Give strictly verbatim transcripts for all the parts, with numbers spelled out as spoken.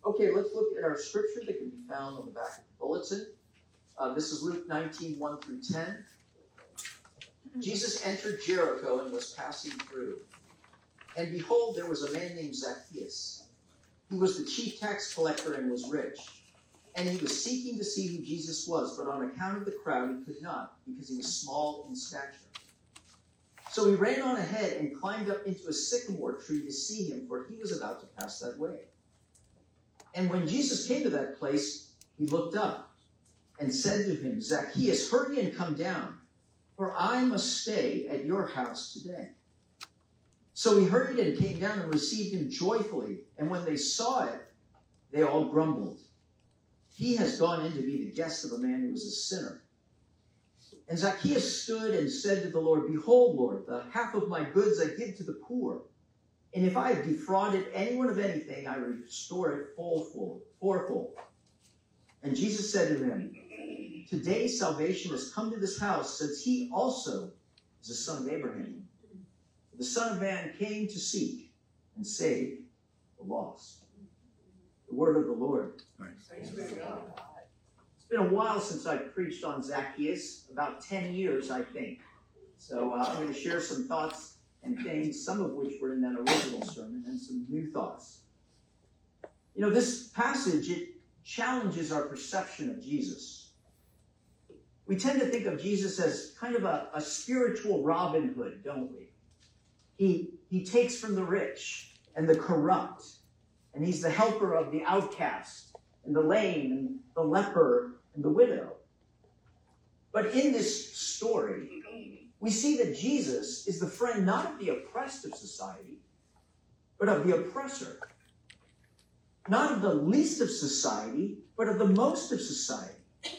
Okay, let's look at our scripture that can be found on the back of the bulletin. Uh, this is Luke nineteen, one through ten. Jesus entered Jericho and was passing through. And behold, there was a man named Zacchaeus. He was the chief tax collector and was rich. And he was seeking to see who Jesus was, but on account of the crowd he could not, because he was small in stature. So he ran on ahead and climbed up into a sycamore tree to see him, for he was about to pass that way. And when Jesus came to that place, he looked up and said to him, Zacchaeus, hurry and come down, for I must stay at your house today. So he hurried and came down and received him joyfully. And when they saw it, they all grumbled. He has gone in to be the guest of a man who is a sinner. And Zacchaeus stood and said to the Lord, Behold, Lord, the half of my goods I give to the poor. And if I have defrauded anyone of anything, I restore it fourfold. fourfold. And Jesus said to him, Today salvation has come to this house, since he also is a son of Abraham. The Son of Man came to seek and save the lost. The word of the Lord. Thanks be to God. It's been a while since I preached on Zacchaeus, about ten years, I think. So uh, I'm going to share some thoughts and things, some of which were in that original sermon, and some new thoughts. You know, this passage, it challenges our perception of Jesus. We tend to think of Jesus as kind of a, a spiritual Robin Hood, don't we? He, he takes from the rich and the corrupt, and he's the helper of the outcast and the lame and the leper and the widow. But in this story, we see that Jesus is the friend not of the oppressed of society, but of the oppressor. Not of the least of society, but of the most of society.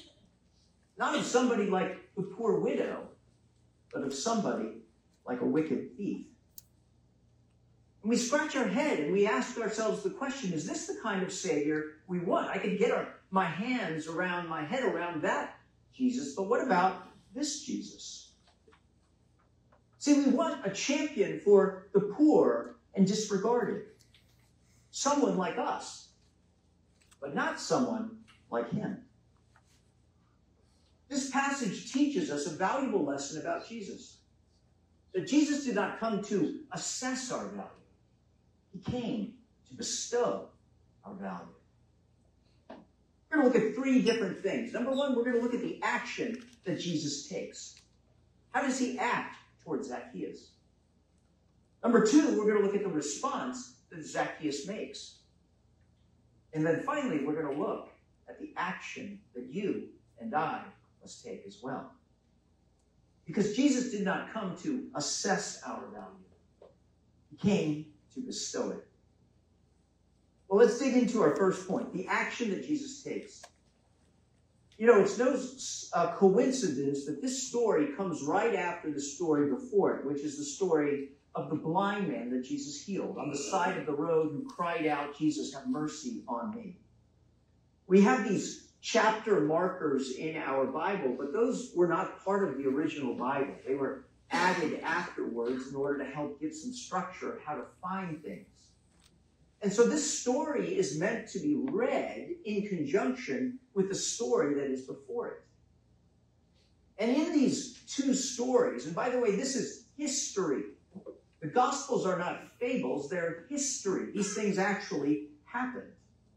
Not of somebody like the poor widow, but of somebody like a wicked thief. And we scratch our head and we ask ourselves the question, is this the kind of Savior we want? I could get our, my hands around, my head around that Jesus, but what about this Jesus? See, we want a champion for the poor and disregarded. Someone like us, but not someone like him. This passage teaches us a valuable lesson about Jesus. That Jesus did not come to assess our value. He came to bestow our value. We're going to look at three different things. Number one, we're going to look at the action that Jesus takes. How does he act towards Zacchaeus? Number two, we're going to look at the response that Zacchaeus makes. And then finally, we're going to look at the action that you and I must take as well. Because Jesus did not come to assess our value. He came to bestow it. Well, let's dig into our first point, the action that Jesus takes. You know, it's no uh, coincidence that this story comes right after the story before it, which is the story of the blind man that Jesus healed on the side of the road who cried out, Jesus, have mercy on me. We have these chapter markers in our Bible, but those were not part of the original Bible. They were added afterwards in order to help give some structure of how to find things. And so this story is meant to be read in conjunction with the story that is before it. And in these two stories, and by the way, this is history. The Gospels are not fables, they're history. These things actually happened.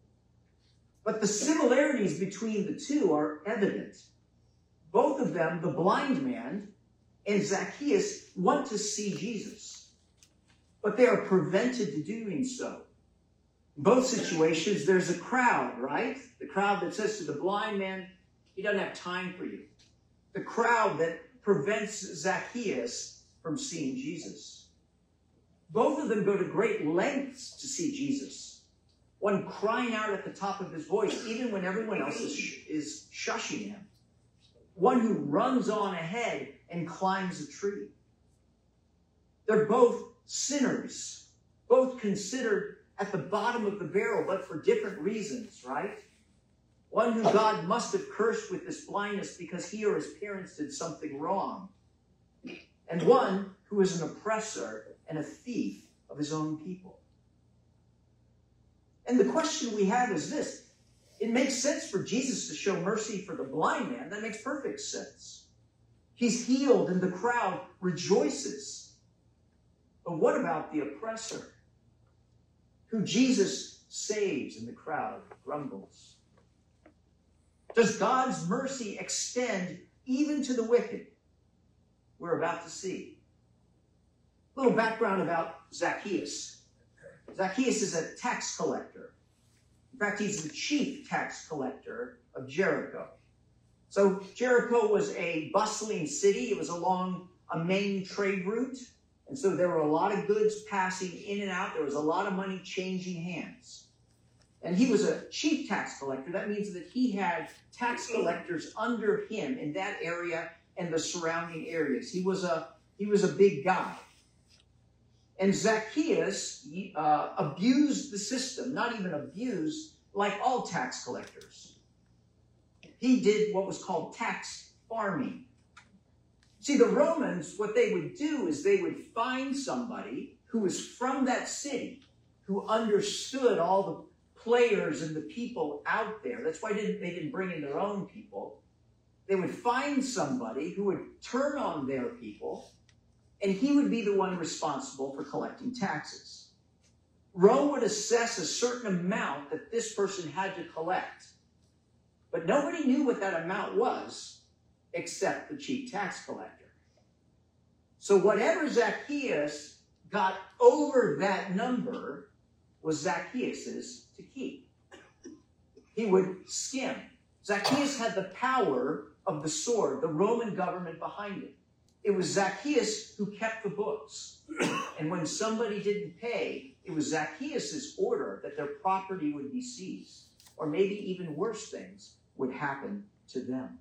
But the similarities between the two are evident. Both of them, the blind man and Zacchaeus, want to see Jesus, but they are prevented to doing so. In both situations, there's a crowd, right? The crowd that says to the blind man, he doesn't have time for you. The crowd that prevents Zacchaeus from seeing Jesus. Both of them go to great lengths to see Jesus. One crying out at the top of his voice, even when everyone else is, sh- is shushing him. One who runs on ahead and climbs a tree. They're both sinners, both considered at the bottom of the barrel, but for different reasons, right? One who God must have cursed with this blindness because he or his parents did something wrong. And one who is an oppressor and a thief of his own people. And the question we have is this. It makes sense for Jesus to show mercy for the blind man. That makes perfect sense. He's healed and the crowd rejoices. But what about the oppressor, who Jesus saves and the crowd grumbles? Does God's mercy extend even to the wicked? We're about to see. A little background about Zacchaeus. Zacchaeus is a tax collector. In fact, he's the chief tax collector of Jericho. So Jericho was a bustling city. It was along a main trade route. And so there were a lot of goods passing in and out. There was a lot of money changing hands. And he was a chief tax collector. That means that he had tax collectors under him in that area and the surrounding areas. He was a, he was a big guy. And Zacchaeus uh, abused the system, not even abused, like all tax collectors. He did what was called tax farming. See, the Romans, what they would do is they would find somebody who was from that city, who understood all the players and the people out there. That's why they didn't, they didn't bring in their own people. They would find somebody who would turn on their people, and he would be the one responsible for collecting taxes. Rome would assess a certain amount that this person had to collect. But nobody knew what that amount was except the chief tax collector. So whatever Zacchaeus got over that number was Zacchaeus's to keep. He would skim. Zacchaeus had the power of the sword, the Roman government behind him. It was Zacchaeus who kept the books. And when somebody didn't pay, it was Zacchaeus' order that their property would be seized. Or maybe even worse things would happen to them.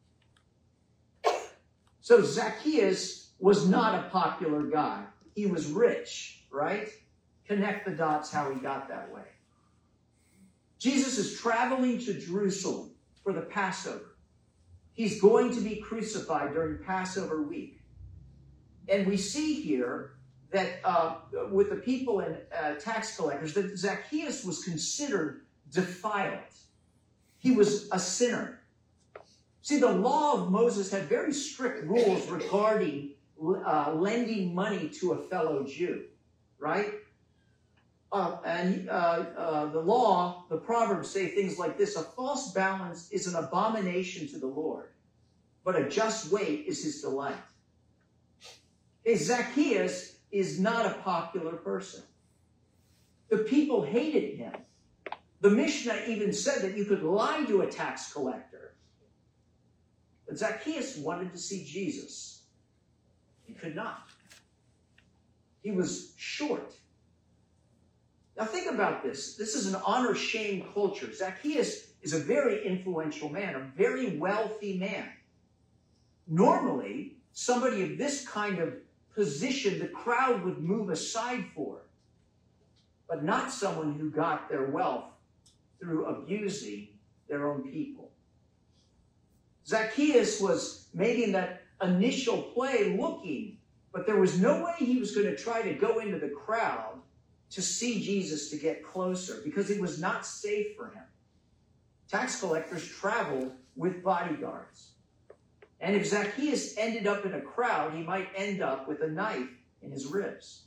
So Zacchaeus was not a popular guy. He was rich, right? Connect the dots how he got that way. Jesus is traveling to Jerusalem for the Passover. He's going to be crucified during Passover week. And we see here that uh, with the people and uh, tax collectors, that Zacchaeus was considered defiled. He was a sinner. See, the law of Moses had very strict rules regarding uh, lending money to a fellow Jew, right? Uh, and uh, uh, the law, the Proverbs say things like this: a false balance is an abomination to the Lord, but a just weight is his delight. Hey, Zacchaeus is not a popular person. The people hated him. The Mishnah even said that you could lie to a tax collector. But Zacchaeus wanted to see Jesus. He could not. He was short. Now think about this. This is an honor-shame culture. Zacchaeus is a very influential man, a very wealthy man. Normally, somebody of this kind of position, the crowd would move aside for, but not someone who got their wealth through abusing their own people. Zacchaeus was maybe in that initial play looking, but there was no way he was going to try to go into the crowd to see Jesus, to get closer, because it was not safe for him. Tax collectors traveled with bodyguards. And if Zacchaeus ended up in a crowd, he might end up with a knife in his ribs.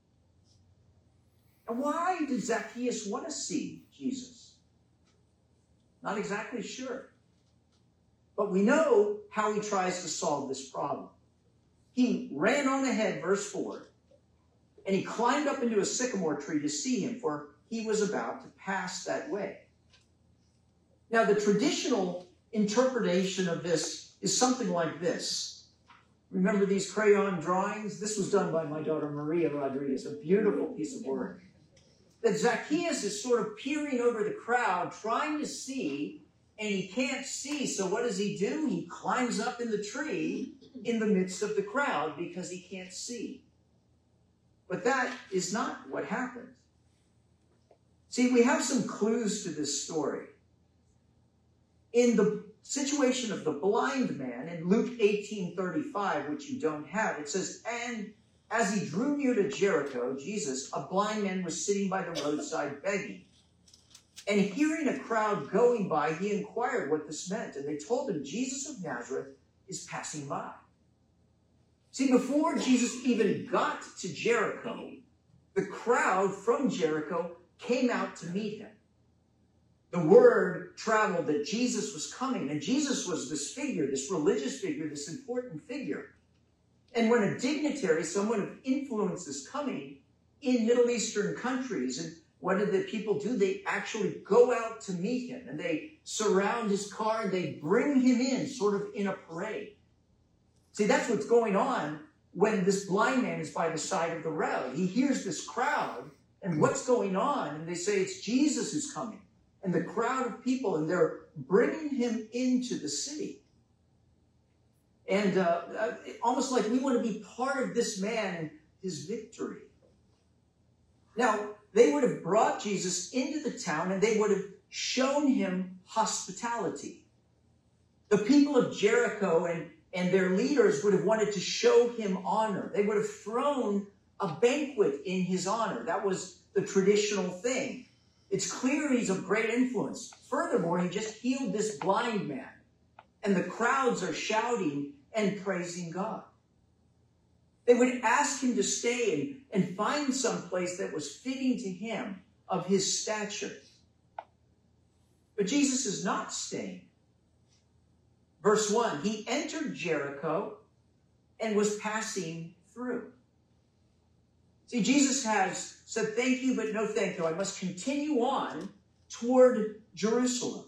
And why did Zacchaeus want to see Jesus? Not exactly sure. But we know how he tries to solve this problem. He ran on ahead, verse four, and he climbed up into a sycamore tree to see him, for he was about to pass that way. Now, the traditional interpretation of this is something like this. Remember these crayon drawings? This was done by my daughter Maria Rodriguez, a beautiful piece of work. That Zacchaeus is sort of peering over the crowd, trying to see, and he can't see. So what does he do? He climbs up in the tree in the midst of the crowd because he can't see. But that is not what happened. See, we have some clues to this story. In the situation of the blind man in Luke eighteen thirty-five, which you don't have, it says, and as he drew near to Jericho, Jesus, a blind man was sitting by the roadside begging. And hearing a crowd going by, he inquired what this meant. And they told him, Jesus of Nazareth is passing by. See, before Jesus even got to Jericho, the crowd from Jericho came out to meet him. The word traveled that Jesus was coming, and Jesus was this figure, this religious figure, this important figure. And when a dignitary, someone of influence is coming in Middle Eastern countries, and what do the people do? They actually go out to meet him, and they surround his car, and they bring him in, sort of in a parade. See, that's what's going on when this blind man is by the side of the road. He hears this crowd, and what's going on? And they say, it's Jesus who's coming. And the crowd of people, and they're bringing him into the city. And uh, almost like we want to be part of this man and his victory. Now, they would have brought Jesus into the town, and they would have shown him hospitality. The people of Jericho and, and their leaders would have wanted to show him honor. They would have thrown a banquet in his honor. That was the traditional thing. It's clear he's of great influence. Furthermore, he just healed this blind man, and the crowds are shouting and praising God. They would ask him to stay and, and find some place that was fitting to him of his stature. But Jesus is not staying. Verse one, he entered Jericho and was passing through. See, Jesus has said, thank you, but no thank you. I must continue on toward Jerusalem.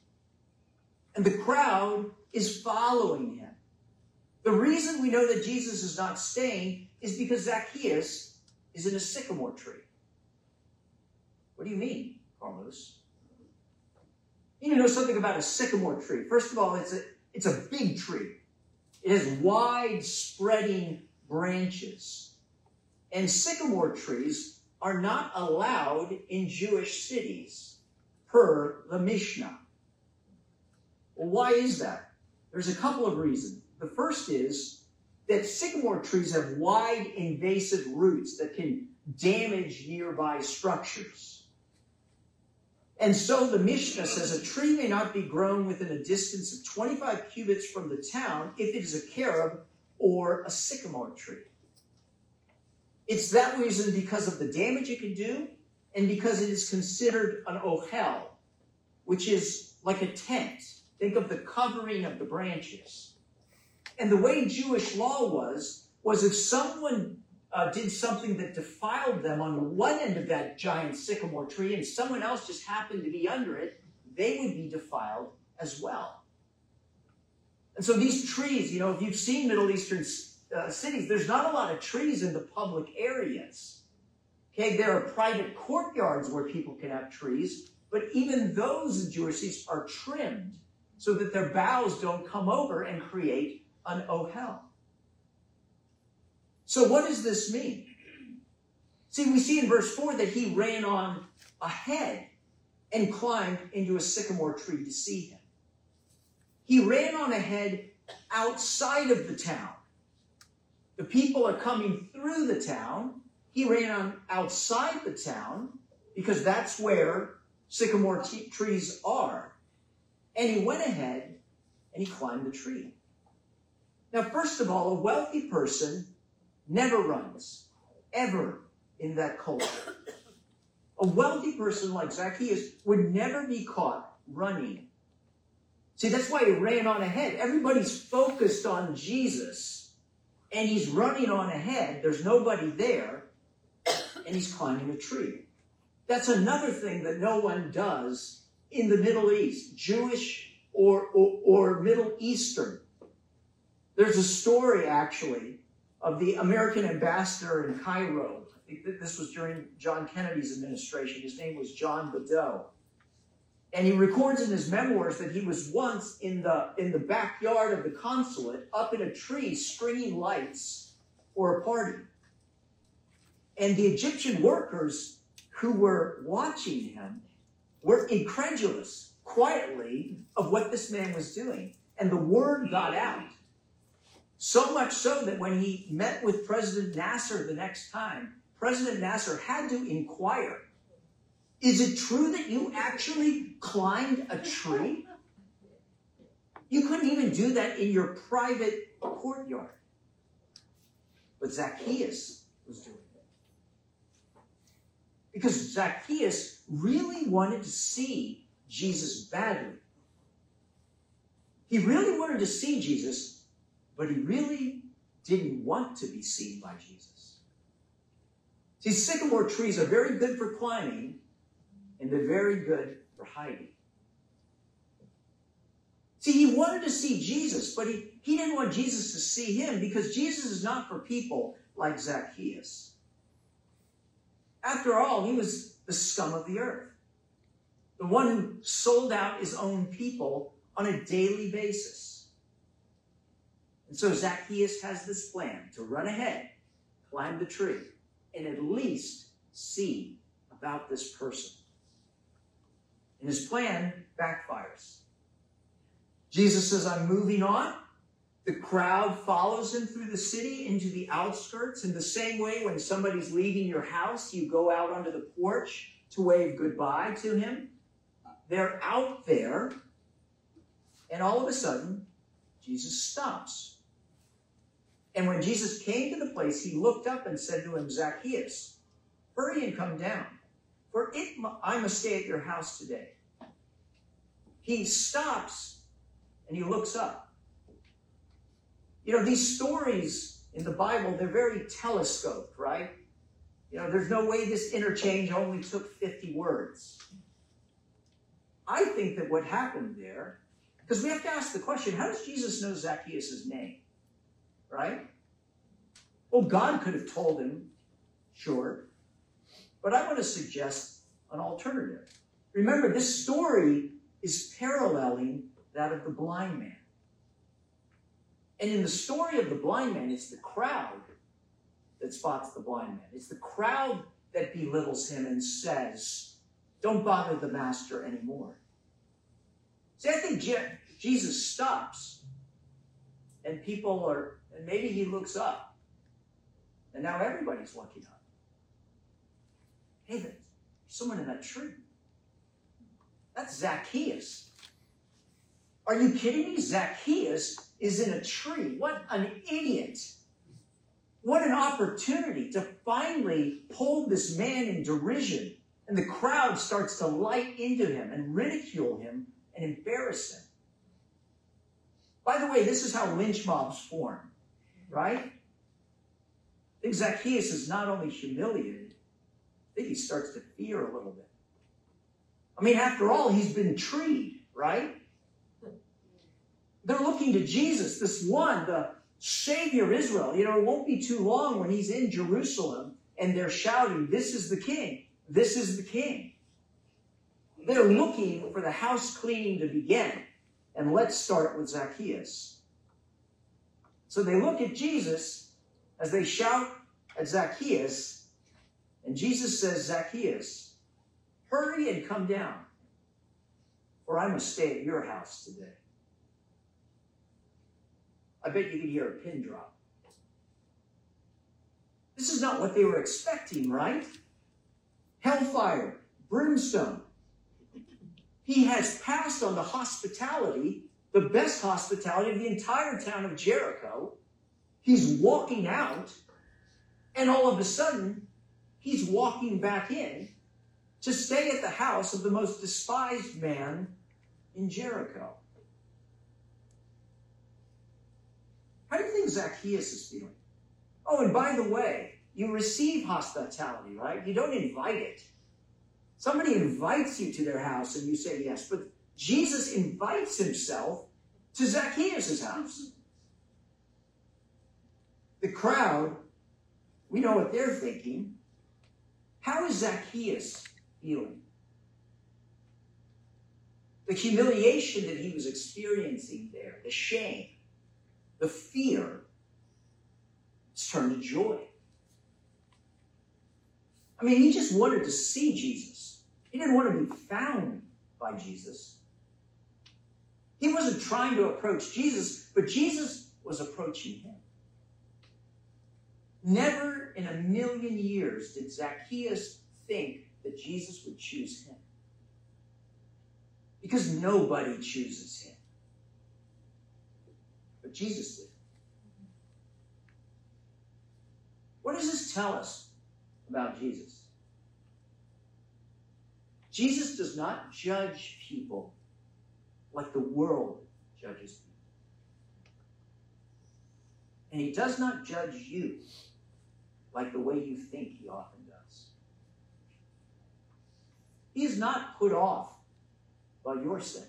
And the crowd is following him. The reason we know that Jesus is not staying is because Zacchaeus is in a sycamore tree. What do you mean, Carlos? You need to know something about a sycamore tree. First of all, it's a, it's a big tree. It has wide spreading branches. And sycamore trees are not allowed in Jewish cities, per the Mishnah. Well, why is that? There's a couple of reasons. The first is that sycamore trees have wide, invasive roots that can damage nearby structures. And so the Mishnah says a tree may not be grown within a distance of twenty-five cubits from the town if it is a carob or a sycamore tree. It's that reason because of the damage it can do, and because it is considered an ohel, which is like a tent. Think of the covering of the branches. And the way Jewish law was, was if someone uh, did something that defiled them on one end of that giant sycamore tree, and someone else just happened to be under it, they would be defiled as well. And so these trees, you know, if you've seen Middle Eastern Uh, cities, there's not a lot of trees in the public areas. Okay, there are private courtyards where people can have trees, but even those in Jewish cities are trimmed so that their boughs don't come over and create an ohel. So what does this mean? See, we see in verse four that he ran on ahead and climbed into a sycamore tree to see him. He ran on ahead outside of the town. The people are coming through the town. He ran on outside the town because that's where sycamore t- trees are. And he went ahead and he climbed the tree. Now, first of all, a wealthy person never runs, ever in that culture. A wealthy person like Zacchaeus would never be caught running. See, that's why he ran on ahead. Everybody's focused on Jesus. And he's running on ahead. There's nobody there. And he's climbing a tree. That's another thing that no one does in the Middle East, Jewish or, or, or Middle Eastern. There's a story, actually, of the American ambassador in Cairo. I think that this was during John Kennedy's administration. His name was John Badeau. And he records in his memoirs that he was once in the, in the backyard of the consulate, up in a tree, stringing lights for a party. And the Egyptian workers who were watching him were incredulous, quietly, of what this man was doing. And the word got out. So much so that when he met with President Nasser the next time, President Nasser had to inquire, Is it true that you actually climbed a tree? You couldn't even do that in your private courtyard. But Zacchaeus was doing it. Because Zacchaeus really wanted to see Jesus badly. He really wanted to see Jesus, but he really didn't want to be seen by Jesus. See, sycamore trees are very good for climbing, and they're very good for hiding. See, he wanted to see Jesus, but he, he didn't want Jesus to see him because Jesus is not for people like Zacchaeus. After all, he was the scum of the earth, the one who sold out his own people on a daily basis. And so Zacchaeus has this plan to run ahead, climb the tree, and at least see about this person. And his plan backfires. Jesus says, I'm moving on. The crowd follows him through the city into the outskirts. In the same way, when somebody's leaving your house, you go out onto the porch to wave goodbye to him. They're out there, and all of a sudden, Jesus stops. And when Jesus came to the place, he looked up and said to him, Zacchaeus, hurry and come down, for it, I must stay at your house today. He stops and he looks up. You know, these stories in the Bible, they're very telescoped, right? You know, there's no way this interchange only took fifty words. I think that what happened there, because we have to ask the question, how does Jesus know Zacchaeus' name? Right? Well, God could have told him, sure. But I want to suggest an alternative. Remember, this story is paralleling that of the blind man. And in the story of the blind man, it's the crowd that spots the blind man. It's the crowd that belittles him and says, don't bother the master anymore. See, I think Je- Jesus stops, and people are, and maybe he looks up, and now everybody's looking up. Hey, there's someone in that tree. That's Zacchaeus. Are you kidding me? Zacchaeus is in a tree. What an idiot. What an opportunity to finally hold this man in derision. And the crowd starts to light into him and ridicule him and embarrass him. By the way, this is how lynch mobs form, right? I think Zacchaeus is not only humiliated, I think he starts to fear a little bit. I mean, after all, he's been treed, right? They're looking to Jesus, this one, the Savior of Israel. You know, it won't be too long when he's in Jerusalem and they're shouting, this is the king, this is the king. They're looking for the house cleaning to begin. And let's start with Zacchaeus. So they look at Jesus as they shout at Zacchaeus, and Jesus says, Zacchaeus, hurry and come down, for I must stay at your house today. I bet you could hear a pin drop. This is not what they were expecting, right? Hellfire, brimstone. He has passed on the hospitality, the best hospitality of the entire town of Jericho. He's walking out, and all of a sudden, he's walking back in to stay at the house of the most despised man in Jericho. How do you think Zacchaeus is feeling? Oh, and by the way, you receive hospitality, right? You don't invite it. Somebody invites you to their house and you say yes, but Jesus invites himself to Zacchaeus' house. The crowd, we know what they're thinking. How is Zacchaeus feeling? The humiliation that he was experiencing there, the shame, the fear, it's turned to joy. I mean, he just wanted to see Jesus. He didn't want to be found by Jesus. He wasn't trying to approach Jesus, but Jesus was approaching him. Never in a million years did Zacchaeus think that Jesus would choose him. Because nobody chooses him. But Jesus did. What does this tell us about Jesus? Jesus does not judge people like the world judges people. And he does not judge you like the way you think he often does. He is not put off by your sin.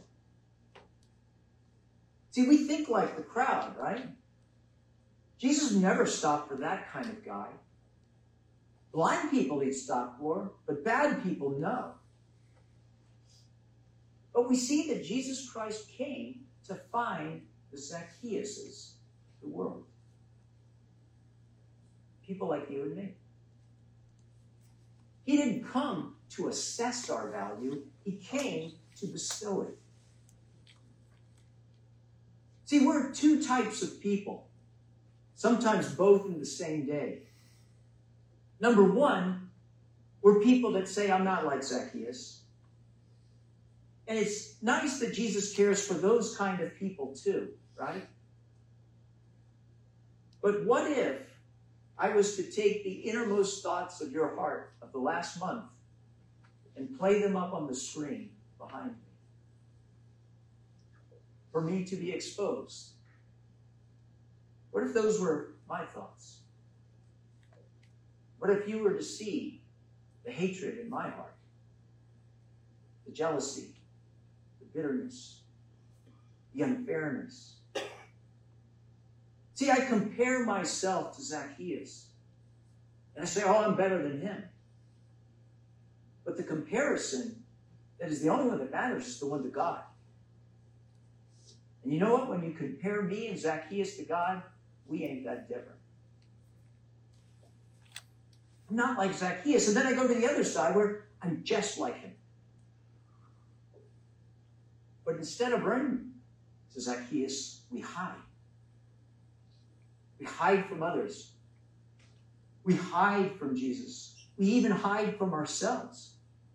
See, we think like the crowd, right? Jesus never stopped for that kind of guy. Blind people he'd stop for, but bad people, no. But we see that Jesus Christ came to find the Zacchaeuses of the world. People like you and me. He didn't come to assess our value. He came to bestow it. See, we're two types of people, sometimes both in the same day. Number one, we're people that say, I'm not like Zacchaeus. And it's nice that Jesus cares for those kind of people too, right? But what if I was to take the innermost thoughts of your heart of the last month and play them up on the screen behind me for me to be exposed? What if those were my thoughts? What if you were to see the hatred in my heart, the jealousy, the bitterness, the unfairness? See, I compare myself to Zacchaeus, and I say, oh, I'm better than him. But the comparison that is the only one that matters is the one to God. And you know what? When you compare me and Zacchaeus to God, we ain't that different. I'm not like Zacchaeus. And then I go to the other side where I'm just like him. But instead of running to Zacchaeus, we hide. We hide from others. We hide from Jesus. We even hide from ourselves.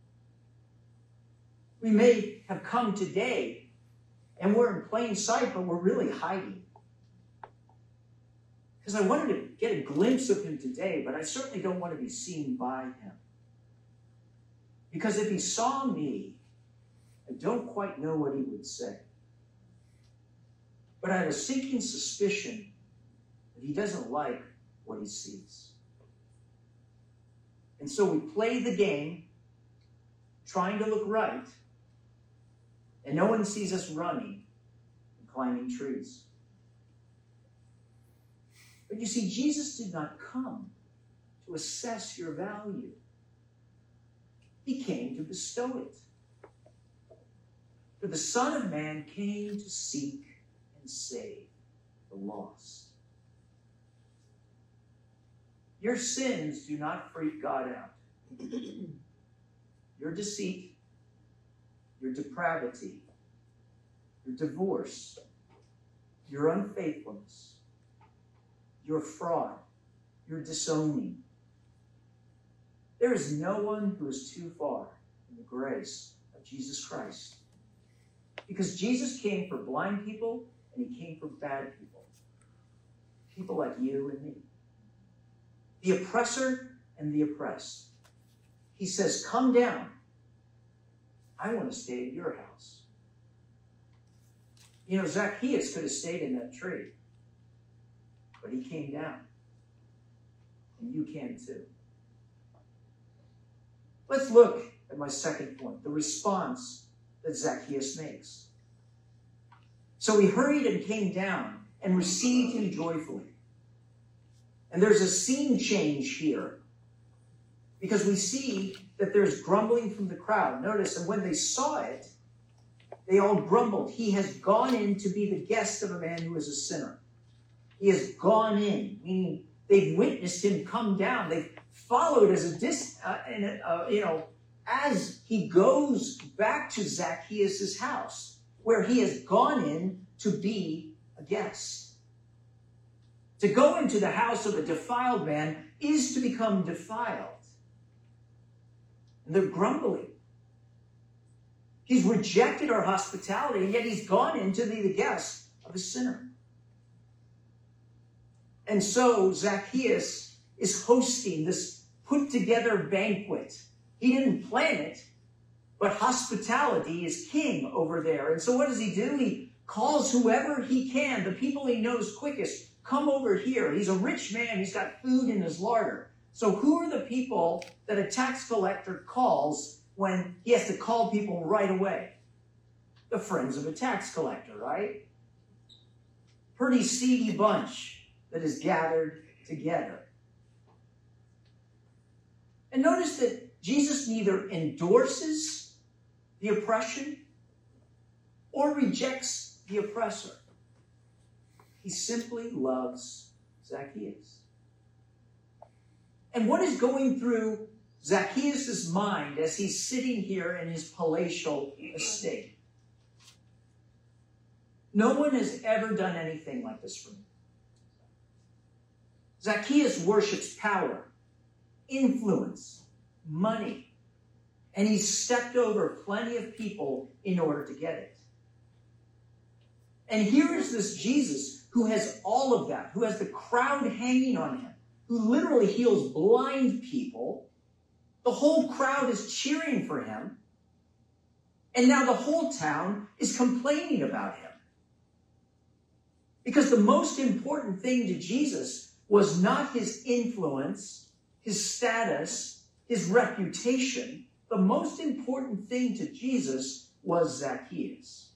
We may have come today and we're in plain sight, but we're really hiding. Because I wanted to get a glimpse of him today, but I certainly don't want to be seen by him. Because if he saw me, I don't quite know what he would say. But I have a sinking suspicion that he doesn't like what he sees. And so we play the game, trying to look right, and no one sees us running and climbing trees. But you see, Jesus did not come to assess your value. He came to bestow it. For the Son of Man came to seek and save the lost. Your sins do not freak God out. Your deceit, your depravity, your divorce, your unfaithfulness, your fraud, your disowning. There is no one who is too far in the grace of Jesus Christ. Because Jesus came for blind people and he came for bad people. People like you and me. The oppressor and the oppressed. He says, come down. I want to stay in your house. You know, Zacchaeus could have stayed in that tree. But he came down. And you can too. Let's look at my second point, the response that Zacchaeus makes. So he hurried and came down and received him joyfully. And there's a scene change here because we see that there's grumbling from the crowd. Notice, and when they saw it, they all grumbled. He has gone in to be the guest of a man who is a sinner. He has gone in, meaning they've witnessed him come down. They've followed as a dis, uh, in a, uh, you know, as he goes back to Zacchaeus' house, where he has gone in to be a guest. To go into the house of a defiled man is to become defiled. And they're grumbling. He's rejected our hospitality, and yet he's gone in to be the guest of a sinner. And so Zacchaeus is hosting this put-together banquet. He didn't plan it, but hospitality is king over there. And so what does he do? He calls whoever he can, the people he knows quickest, come over here. He's a rich man. He's got food in his larder. So who are the people that a tax collector calls when he has to call people right away? The friends of a tax collector, right? Pretty seedy bunch that is gathered together. And notice that Jesus neither endorses the oppression or rejects the oppressor. He simply loves Zacchaeus. And what is going through Zacchaeus' mind as he's sitting here in his palatial estate? No one has ever done anything like this for me. Zacchaeus worships power, influence, money, and he's stepped over plenty of people in order to get it. And here is this Jesus who has all of that, who has the crowd hanging on him, who literally heals blind people. The whole crowd is cheering for him. And now the whole town is complaining about him. Because the most important thing to Jesus was not his influence, his status, his reputation. The most important thing to Jesus was Zacchaeus.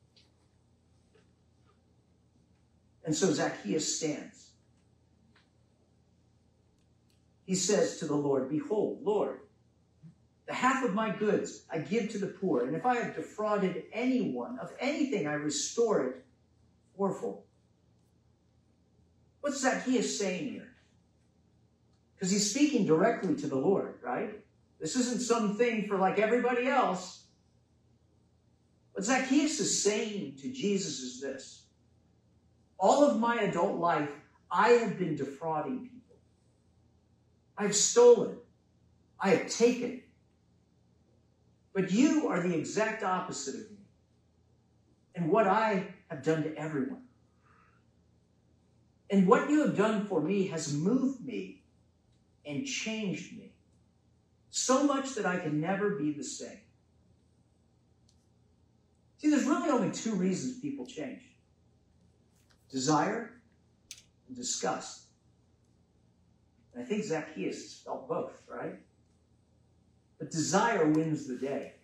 And so Zacchaeus stands. He says to the Lord, "Behold, Lord, the half of my goods I give to the poor, and if I have defrauded anyone of anything, I restore it fourfold." What's Zacchaeus saying here? Because he's speaking directly to the Lord, right? This isn't something for like everybody else. What Zacchaeus is saying to Jesus is this: all of my adult life, I have been defrauding people. I've stolen. I have taken. But you are the exact opposite of me and what I have done to everyone. And what you have done for me has moved me and changed me so much that I can never be the same. See, there's really only two reasons people change: desire and disgust. And I think Zacchaeus has felt both, right? But desire wins the day.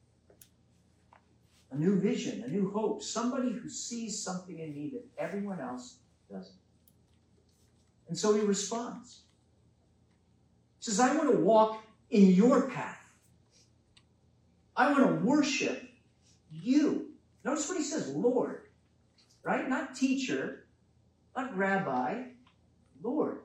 A new vision, a new hope, somebody who sees something in me that everyone else doesn't. And so he responds. He says, I want to walk in your path. I want to worship you. Notice what he says, Lord, right? Not teacher, not rabbi, Lord.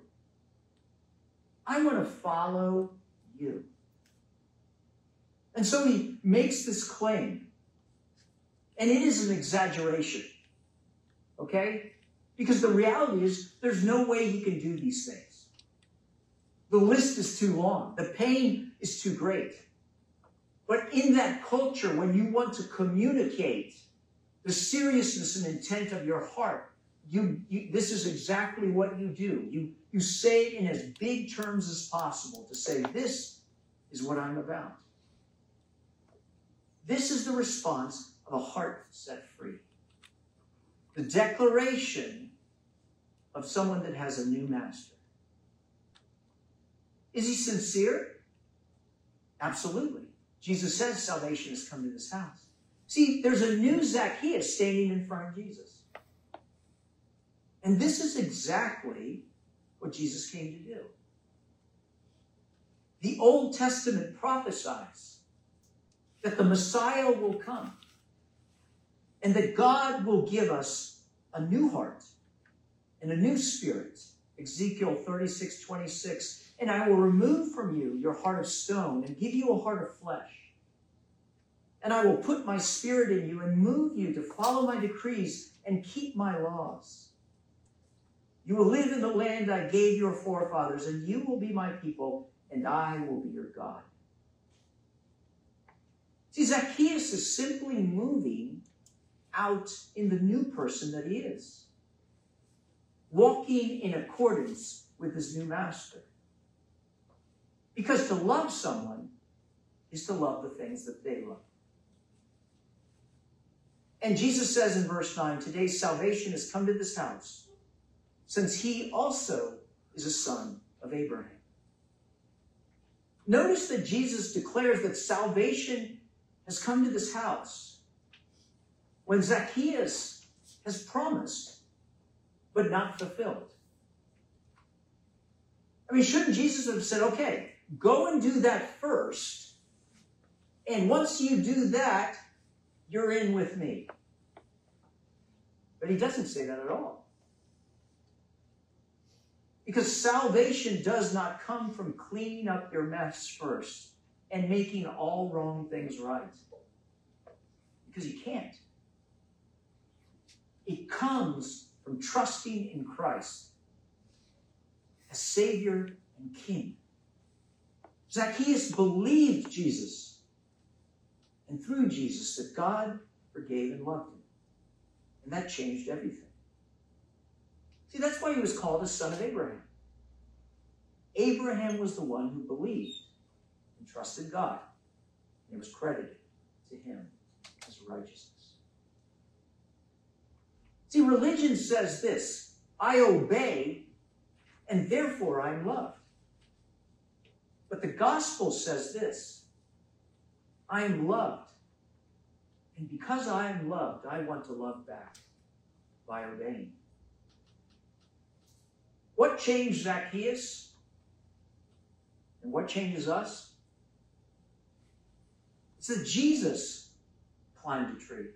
I want to follow you. And so he makes this claim. And it is an exaggeration. Okay? Because the reality is there's no way he can do these things. The list is too long. The pain is too great. But in that culture, when you want to communicate the seriousness and intent of your heart, you, you this is exactly what you do. You, you say it in as big terms as possible to say, this is what I'm about. This is the response of a heart set free. The declaration of someone that has a new master. Is he sincere? Absolutely. Jesus says salvation has come to this house. See, there's a new Zacchaeus standing in front of Jesus. And this is exactly what Jesus came to do. The Old Testament prophesies that the Messiah will come and that God will give us a new heart and a new spirit. Ezekiel thirty-six twenty-six, and I will remove from you your heart of stone and give you a heart of flesh. And I will put my spirit in you and move you to follow my decrees and keep my laws. You will live in the land I gave your forefathers, and you will be my people, and I will be your God. See, Zacchaeus is simply moving out in the new person that he is, walking in accordance with his new master. Because to love someone is to love the things that they love. And Jesus says in verse nine, today's salvation has come to this house, since he also is a son of Abraham. Notice that Jesus declares that salvation has come to this house when Zacchaeus has promised, but not fulfilled. I mean, shouldn't Jesus have said, okay, go and do that first, and once you do that, you're in with me. But he doesn't say that at all. Because salvation does not come from cleaning up your mess first and making all wrong things right. Because you can't. It comes from trusting in Christ as Savior and King. Zacchaeus believed Jesus, and through Jesus that God forgave and loved him. And that changed everything. See, that's why he was called a son of Abraham. Abraham was the one who believed and trusted God, and it was credited to him as righteousness. See, religion says this: I obey, and therefore I'm loved. But the gospel says this: I am loved, and because I am loved, I want to love back by obeying. What changed Zacchaeus? And what changes us? It's that Jesus climbed a tree.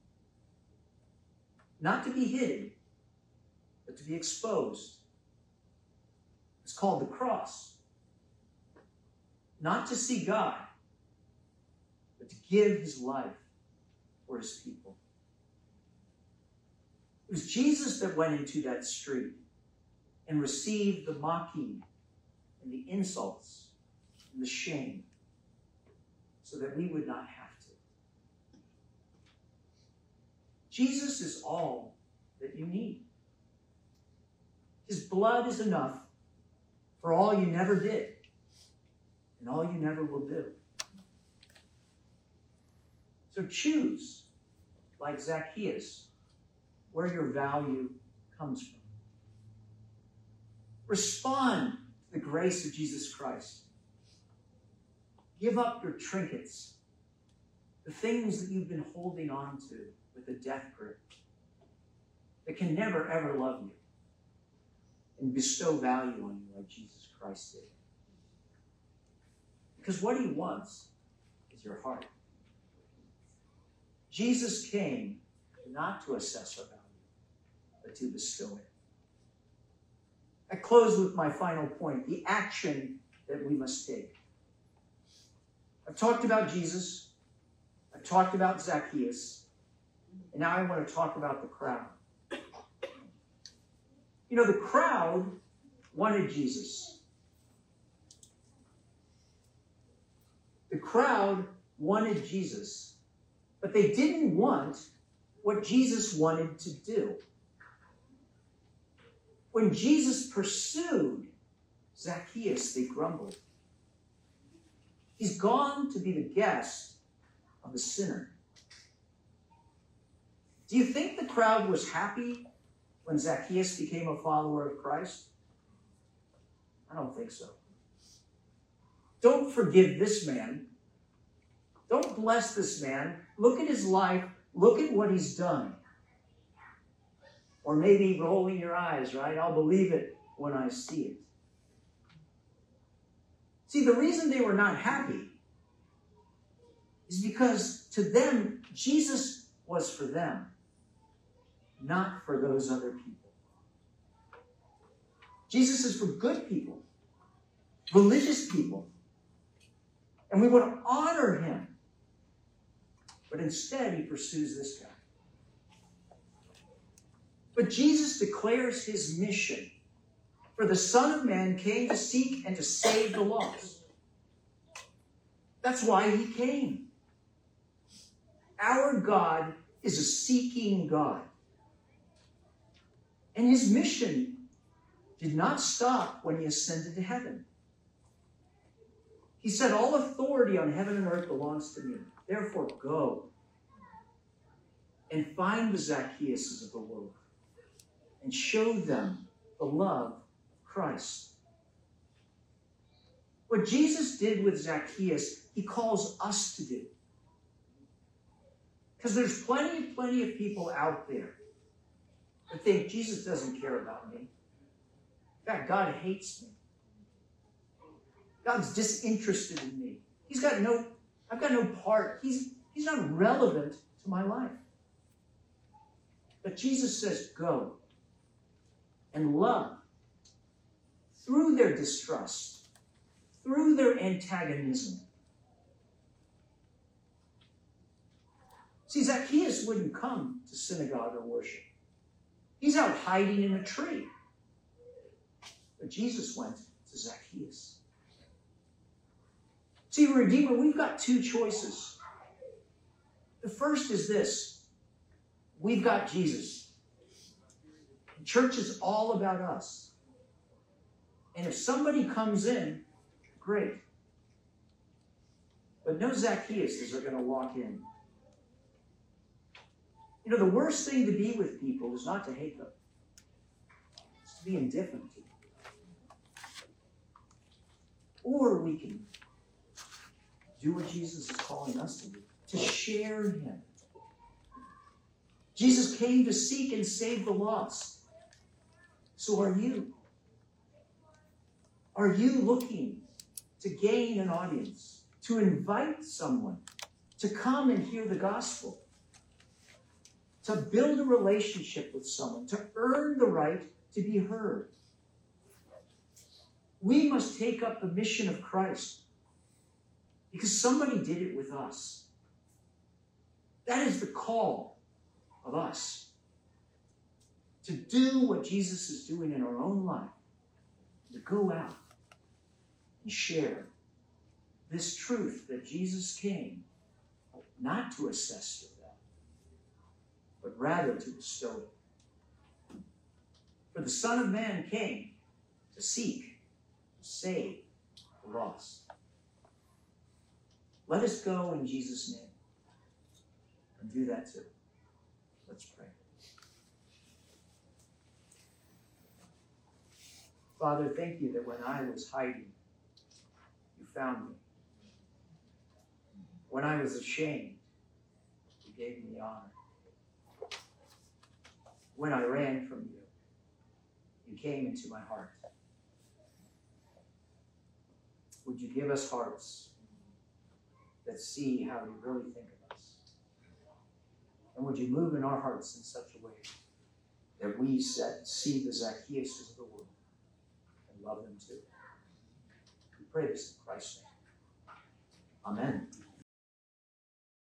Not to be hidden, but to be exposed. It's called the cross. Not to see God, but to give his life for his people. It was Jesus that went into that street and received the mocking and the insults and the shame so that we would not have to. Jesus is all that you need. His blood is enough for all you never did and all you never will do. So choose, like Zacchaeus, where your value comes from. Respond to the grace of Jesus Christ. Give up your trinkets, the things that you've been holding on to with a death grip that can never, ever love you and bestow value on you like Jesus Christ did. Because what he wants is your heart. Jesus came not to assess our value, but to bestow it. I close with my final point, the action that we must take. I've talked about Jesus. I've talked about Zacchaeus. And now I want to talk about the crowd. You know, the crowd wanted Jesus. The crowd wanted Jesus, but they didn't want what Jesus wanted to do. When Jesus pursued Zacchaeus, they grumbled. He's gone to be the guest of a sinner. Do you think the crowd was happy when Zacchaeus became a follower of Christ? I don't think so. Don't forgive this man. Don't bless this man. Look at his life. Look at what he's done. Or maybe rolling your eyes, right? I'll believe it when I see it. See, the reason they were not happy is because to them, Jesus was for them, not for those other people. Jesus is for good people, religious people, and we want to honor him. But instead, he pursues this guy. But Jesus declares his mission. For the Son of Man came to seek and to save the lost. That's why he came. Our God is a seeking God. And his mission did not stop when he ascended to heaven. He said, all authority on heaven and earth belongs to me. Therefore, go and find the Zacchaeuses of the world and show them the love of Christ. What Jesus did with Zacchaeus, he calls us to do. Because there's plenty, plenty of people out there that think Jesus doesn't care about me. In fact, God hates me. God's disinterested in me. He's got no, I've got no part. He's, he's not relevant to my life. But Jesus says, go and love through their distrust, through their antagonism. See, Zacchaeus wouldn't come to synagogue or worship. He's out hiding in a tree. But Jesus went to Zacchaeus. See, Redeemer, we've got two choices. The first is this. We've got Jesus. The church is all about us. And if somebody comes in, great. But no Zacchaeuses are going to walk in. You know, the worst thing to be with people is not to hate them. It's to be indifferent to them. Or we can do what Jesus is calling us to do, to share him. Jesus came to seek and save the lost. So are you. Are you looking to gain an audience, to invite someone to come and hear the gospel, to build a relationship with someone, to earn the right to be heard? We must take up the mission of Christ because somebody did it with us. That is the call of us, to do what Jesus is doing in our own life, to go out and share this truth that Jesus came not to assess your value, but rather to bestow it. For the Son of Man came to seek, to save the lost. Let us go in Jesus' name and do that too. Let's pray. Father, thank you that when I was hiding, you found me. When I was ashamed, you gave me honor. When I ran from you, you came into my heart. Would you give us hearts that see how you really think of us? And would you move in our hearts in such a way that we set, see the Zacchaeuses of the world and love them too? We pray this in Christ's name. Amen.